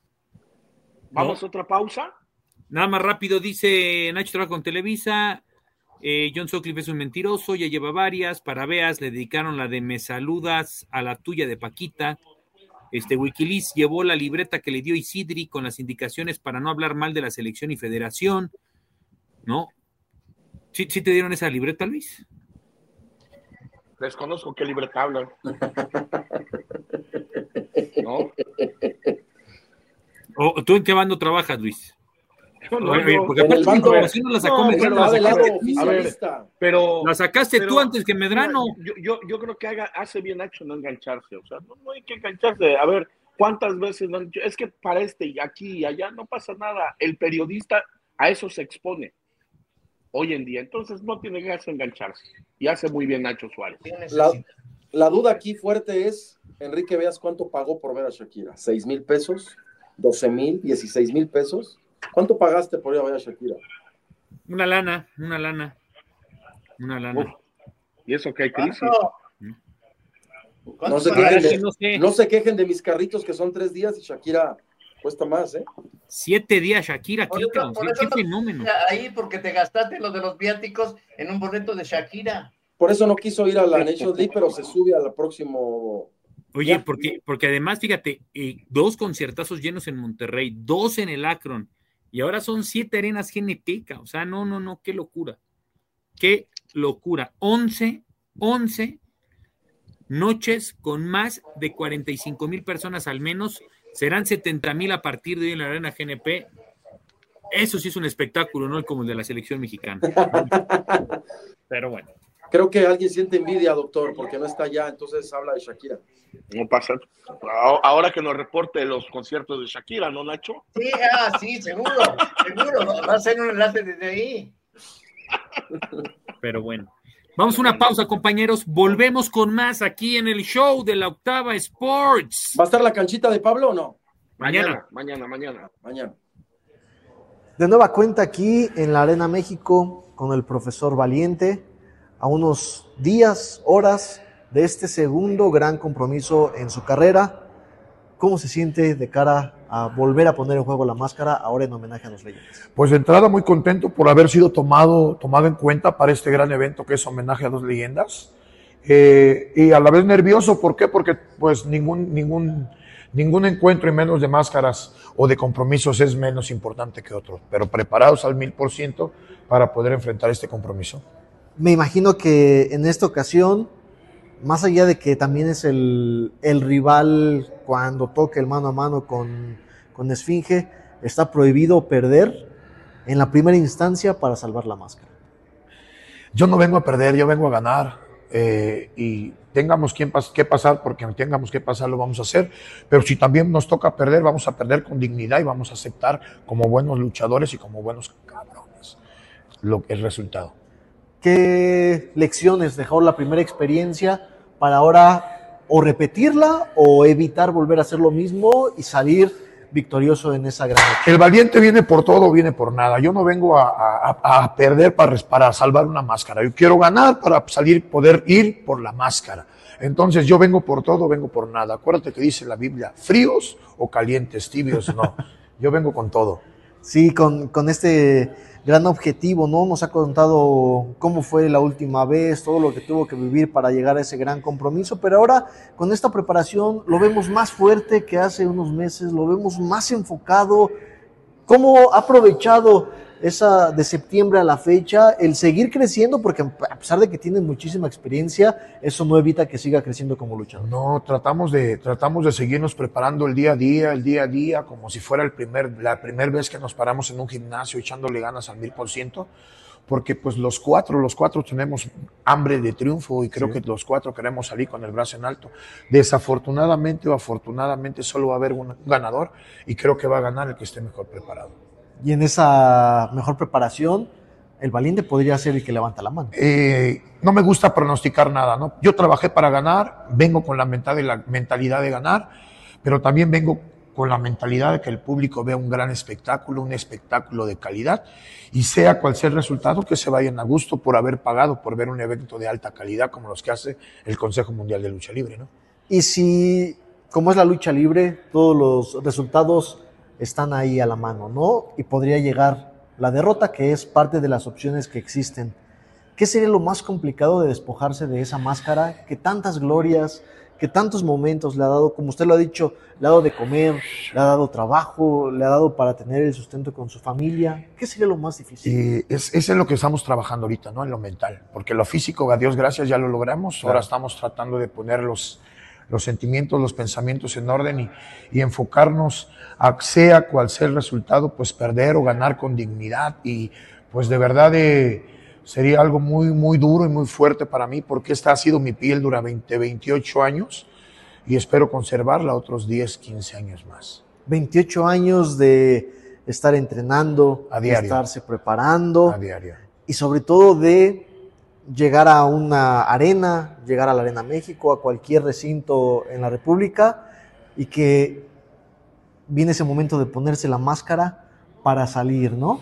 ¿Vamos ¿No? a otra pausa? Nada más rápido, dice Nacho trabaja con Televisa, eh, John Sutcliffe es un mentiroso, ya lleva varias, para Veas le dedicaron la de Me Saludas a la tuya de Paquita, este Wikileaks llevó la libreta que le dio Isidri con las indicaciones para no hablar mal de la selección y federación, ¿no? ¿Sí, sí te dieron esa libreta, Luis? Desconozco qué libreta hablan. ¿No? ¿O tú en qué bando trabajas, Luis? No, no, Oye, no, porque aparte el bando, la, si no la sacó no, Medrano, la la lado sacaste, a ver, pero la sacaste pero, tú antes que Medrano. Yo, yo, yo creo que haga, hace bien Nacho no engancharse, o sea, no, no hay que engancharse. A ver, ¿cuántas veces no han dicho? Es que para este y aquí y allá no pasa nada. El periodista a eso se expone hoy en día, entonces no tiene que engancharse. Y hace muy bien Nacho Suárez. La, la duda aquí fuerte es, Enrique Veas, ¿cuánto pagó por ver a Shakira? ¿Seis mil pesos? ¿doce mil? ¿dieciséis mil pesos? ¿Cuánto pagaste por ir a ver a Shakira? Una lana, una lana. Una lana. Uf, ¿y eso que hay crisis? No se, quejen de, no, sé. no se quejen de mis carritos que son tres días y Shakira cuesta más, ¿eh? Siete días Shakira aquí, cabrón. Qué fenómeno. Ahí porque te gastaste lo de los viáticos en un boleto de Shakira. Por eso no quiso ir a la Nations League, pero se sube al próximo... Oye, porque, porque además, fíjate, eh, dos conciertazos llenos en Monterrey, dos en el Akron, y ahora son siete arenas G N P, o sea, no, no, no, qué locura. Qué locura. Once, once noches con más de cuarenta y cinco mil personas al menos, serán setenta mil a partir de hoy en la arena G N P. Eso sí es un espectáculo, ¿no? Como el de la selección mexicana. Pero bueno. Creo que alguien siente envidia, doctor, porque no está allá, entonces habla de Shakira. No pasa. Ahora que nos reporte los conciertos de Shakira, ¿no, Nacho? Sí, ah, sí, seguro, seguro. Va a ser un enlace desde ahí. Pero bueno. Vamos a una pausa, compañeros. Volvemos con más aquí en el show de la Octava Sports. ¿Va a estar la canchita de Pablo o no? Mañana, mañana, mañana. Mañana. De nueva cuenta aquí en la Arena México con el profesor Valiente, a unos días, horas de este segundo gran compromiso en su carrera. ¿Cómo se siente de cara a volver a poner en juego la máscara ahora en homenaje a los Leyendas? Pues de entrada muy contento por haber sido tomado, tomado en cuenta para este gran evento que es homenaje a los Leyendas. Eh, y a la vez nervioso, ¿por qué? Porque pues ningún, ningún, ningún encuentro y menos de máscaras o de compromisos es menos importante que otros, pero preparados al mil por ciento para poder enfrentar este compromiso. Me imagino que en esta ocasión, más allá de que también es el, el rival cuando toque el mano a mano con, con Esfinge, está prohibido perder en la primera instancia para salvar la máscara. Yo no vengo a perder, yo vengo a ganar. eh, y tengamos que, que pasar, porque tengamos que pasar, lo vamos a hacer, pero si también nos toca perder, vamos a perder con dignidad y vamos a aceptar como buenos luchadores y como buenos cabrones lo que es el resultado. ¿Qué lecciones dejó la primera experiencia para ahora o repetirla o evitar volver a hacer lo mismo y salir victorioso en esa gran noche? El valiente viene por todo, viene por nada. Yo no vengo a, a, a perder para, para salvar una máscara. Yo quiero ganar para salir, poder ir por la máscara. Entonces yo vengo por todo, vengo por nada. Acuérdate que dice la Biblia, fríos o calientes, tibios, no. Yo vengo con todo. Sí, con, con este gran objetivo, ¿no? Nos ha contado cómo fue la última vez, todo lo que tuvo que vivir para llegar a ese gran compromiso, pero ahora con esta preparación lo vemos más fuerte que hace unos meses, lo vemos más enfocado. ¿Cómo ha aprovechado esa de septiembre a la fecha el seguir creciendo? Porque a pesar de que tienen muchísima experiencia, eso no evita que siga creciendo como luchador. No, tratamos de, tratamos de seguirnos preparando el día a día, el día a día, como si fuera el primer, la primera vez que nos paramos en un gimnasio echándole ganas al mil por ciento, porque pues los cuatro, los cuatro tenemos hambre de triunfo y creo sí. que los cuatro queremos salir con el brazo en alto. Desafortunadamente o afortunadamente solo va a haber un ganador y creo que va a ganar el que esté mejor preparado. Y en esa mejor preparación, el valiente podría ser el que levanta la mano. Eh, no me gusta pronosticar nada, ¿no? Yo trabajé para ganar, vengo con la mentalidad de ganar, pero también vengo con la mentalidad de que el público vea un gran espectáculo, un espectáculo de calidad, y sea cual sea el resultado, que se vayan a gusto por haber pagado, por ver un evento de alta calidad como los que hace el Consejo Mundial de Lucha Libre, ¿no? Y si, como es la lucha libre, todos los resultados están ahí a la mano, ¿no? Y podría llegar la derrota, que es parte de las opciones que existen. ¿Qué sería lo más complicado de despojarse de esa máscara que tantas glorias, que tantos momentos le ha dado, como usted lo ha dicho, le ha dado de comer, le ha dado trabajo, le ha dado para tener el sustento con su familia? ¿Qué sería lo más difícil? Eh, es, es en lo que estamos trabajando ahorita, ¿no? En lo mental, porque lo físico, a Dios gracias, ya lo logramos. Claro. Ahora estamos tratando de poner los, los sentimientos, los pensamientos en orden y, y enfocarnos a sea cual sea el resultado, pues perder o ganar con dignidad. Y pues de verdad eh, sería algo muy, muy duro y muy fuerte para mí, porque esta ha sido mi piel durante veinte, veintiocho años y espero conservarla otros diez, quince años más. veintiocho años de estar entrenando, a diario, de estarse preparando. A diario. Y sobre todo de llegar a una arena, llegar a la Arena México, a cualquier recinto en la República, y que viene ese momento de ponerse la máscara para salir, ¿no?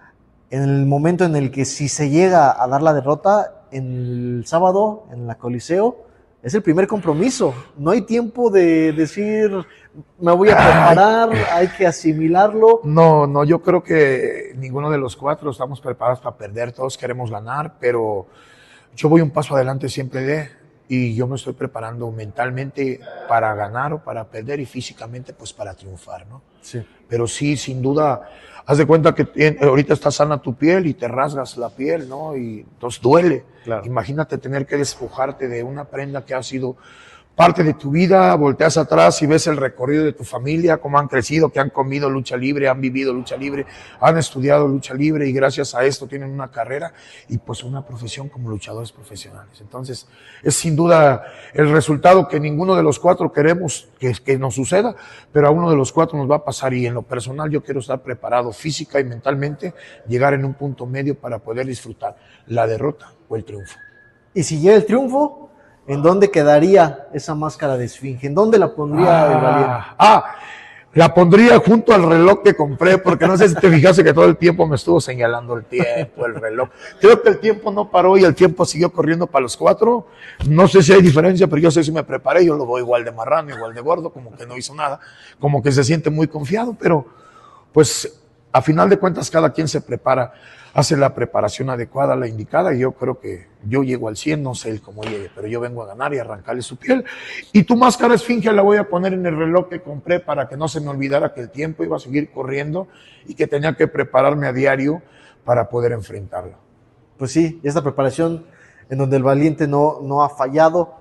En el momento en el que si se llega a dar la derrota, en el sábado, en la Coliseo, es el primer compromiso. No hay tiempo de decir, me voy a preparar, hay que asimilarlo. No, no, yo creo que ninguno de los cuatro estamos preparados para perder, todos queremos ganar, pero yo voy un paso adelante siempre de... y yo me estoy preparando mentalmente para ganar o para perder y físicamente pues para triunfar, ¿no? Sí. Pero sí, sin duda, haz de cuenta que ahorita está sana tu piel y te rasgas la piel, ¿no? Y entonces duele. Claro. Imagínate tener que despojarte de una prenda que ha sido parte de tu vida, volteas atrás y ves el recorrido de tu familia, cómo han crecido, que han comido lucha libre, han vivido lucha libre, han estudiado lucha libre y gracias a esto tienen una carrera y pues una profesión como luchadores profesionales. Entonces, es sin duda el resultado que ninguno de los cuatro queremos que, que nos suceda, pero a uno de los cuatro nos va a pasar y en lo personal yo quiero estar preparado física y mentalmente, llegar en un punto medio para poder disfrutar la derrota o el triunfo. Y si llega el triunfo, ¿en dónde quedaría esa máscara de esfinge? ¿En dónde la pondría ah, el valiente? Ah, la pondría junto al reloj que compré, porque no sé si te fijaste que todo el tiempo me estuvo señalando el tiempo, el reloj. Creo que el tiempo no paró y el tiempo siguió corriendo para los cuatro. No sé si hay diferencia, pero yo sé si me preparé, yo lo voy igual de marrano, igual de gordo, como que no hizo nada, como que se siente muy confiado, pero pues a final de cuentas cada quien se prepara, hace la preparación adecuada, la indicada, y yo creo que yo llego al cien, no sé él cómo llegue, pero yo vengo a ganar y a arrancarle su piel. Y tu máscara esfinge la voy a poner en el reloj que compré para que no se me olvidara que el tiempo iba a seguir corriendo y que tenía que prepararme a diario para poder enfrentarlo. Pues sí, esta preparación en donde el valiente no, no ha fallado.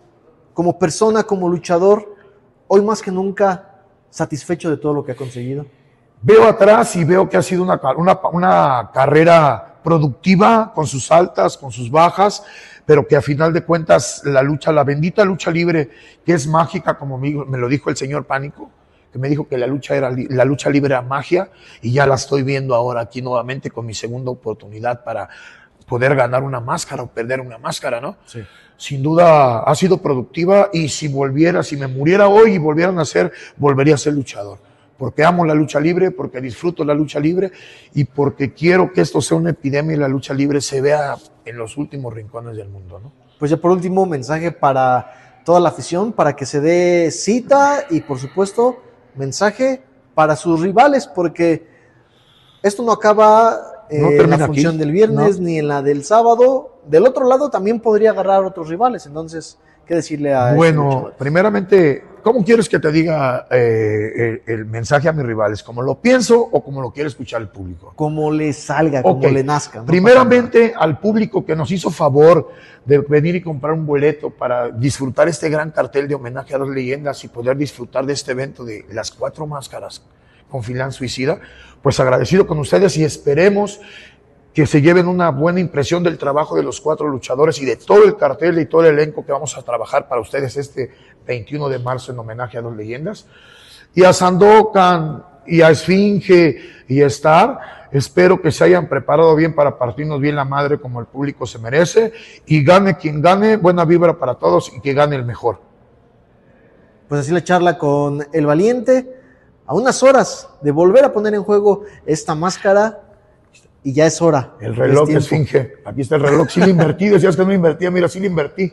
Como persona, como luchador, hoy más que nunca satisfecho de todo lo que ha conseguido. Veo atrás y veo que ha sido una, una, una carrera productiva, con sus altas, con sus bajas, pero que a final de cuentas la lucha, la bendita lucha libre, que es mágica, como me lo dijo el señor Pánico, que me dijo que la lucha era la lucha libre era magia, y ya la estoy viendo ahora aquí nuevamente con mi segunda oportunidad para poder ganar una máscara o perder una máscara, ¿no? Sí. Sin duda ha sido productiva, y si volviera, si me muriera hoy y volviera a nacer, volvería a ser luchador. Porque amo la lucha libre, porque disfruto la lucha libre y porque quiero que esto sea una epidemia y la lucha libre se vea en los últimos rincones del mundo, ¿no? Pues ya por último, mensaje para toda la afición, para que se dé cita y por supuesto mensaje para sus rivales, porque esto no acaba eh, no en la función aquí. del viernes No. ni en la del sábado. Del otro lado también podría agarrar otros rivales, entonces, ¿qué decirle a Bueno, primeramente, ¿cómo quieres que te diga eh, el, el mensaje a mis rivales? ¿Cómo lo pienso o como lo quiere escuchar el público? Como le salga, como Okay. le nazca. ¿no? Primeramente, al público que nos hizo favor de venir y comprar un boleto para disfrutar este gran cartel de homenaje a dos leyendas y poder disfrutar de este evento de las cuatro máscaras con Filán Suicida, pues agradecido con ustedes y esperemos que se lleven una buena impresión del trabajo de los cuatro luchadores y de todo el cartel y todo el elenco que vamos a trabajar para ustedes este veintiuno de marzo en homenaje a dos leyendas. Y a Sandokan y a Esfinge y a Star, espero que se hayan preparado bien para partirnos bien la madre como el público se merece, y gane quien gane, buena vibra para todos y que gane el mejor. Pues así la charla con el Valiente, a unas horas de volver a poner en juego esta máscara. Y ya es hora. El reloj es Esfinge. Aquí está el reloj. Sí lo invertí. Decías que no invertía. Mira, sí lo invertí.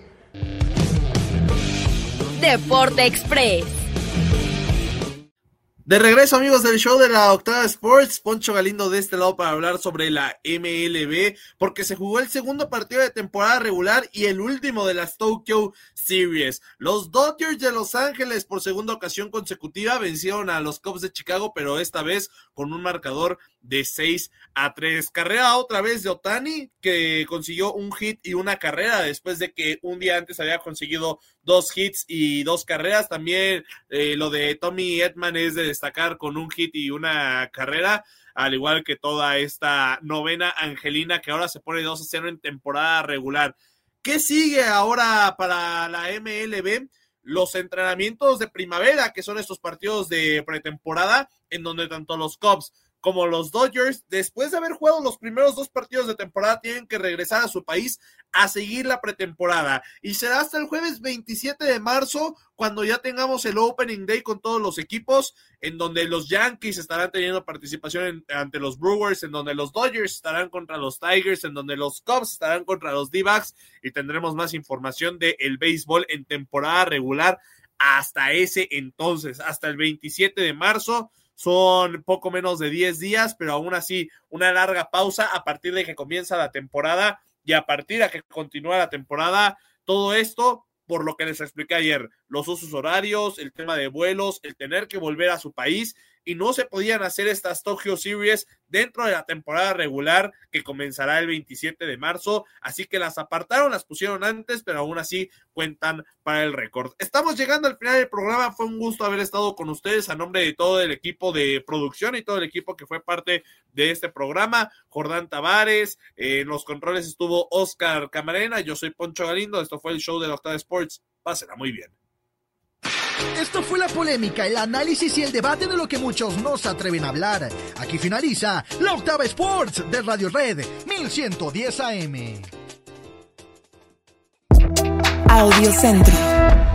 Deporte Express. De regreso, amigos del show de la Octava Sports, Poncho Galindo de este lado para hablar sobre la M L B, porque se jugó el segundo partido de temporada regular y el último de las Tokyo Series. Los Dodgers de Los Ángeles por segunda ocasión consecutiva vencieron a los Cubs de Chicago, pero esta vez con un marcador de seis a tres. Carrera otra vez de Ohtani, que consiguió un hit y una carrera después de que un día antes había conseguido dos hits y dos carreras. También eh, lo de Tommy Edman es de destacar con un hit y una carrera, al igual que toda esta novena angelina que ahora se pone dos a cero en temporada regular. ¿Qué sigue ahora para la M L B? Los entrenamientos de primavera, que son estos partidos de pretemporada, en donde tanto los Cubs como los Dodgers, después de haber jugado los primeros dos partidos de temporada, tienen que regresar a su país a seguir la pretemporada. Y será hasta el jueves veintisiete de marzo, cuando ya tengamos el Opening Day con todos los equipos, en donde los Yankees estarán teniendo participación en, ante los Brewers, en donde los Dodgers estarán contra los Tigers, en donde los Cubs estarán contra los D-backs, y tendremos más información del béisbol en temporada regular hasta ese entonces, hasta el veintisiete de marzo. Son poco menos de diez días, pero aún así una larga pausa a partir de que comienza la temporada y a partir de que continúa la temporada. Todo esto, por lo que les expliqué ayer, los usos horarios, el tema de vuelos, el tener que volver a su país, y no se podían hacer estas Tokyo Series dentro de la temporada regular que comenzará el veintisiete de marzo, así que las apartaron, las pusieron antes, pero aún así cuentan para el récord. Estamos llegando al final del programa, fue un gusto haber estado con ustedes a nombre de todo el equipo de producción y todo el equipo que fue parte de este programa. Jordán Tavares, eh, en los controles estuvo Oscar Camarena, yo soy Poncho Galindo, esto fue el show de la Octava Sports, pásenla muy bien. Esto fue la polémica, el análisis y el debate de lo que muchos no se atreven a hablar. Aquí finaliza la Octava Sports de Radio Red mil ciento diez A M. Audio Centro.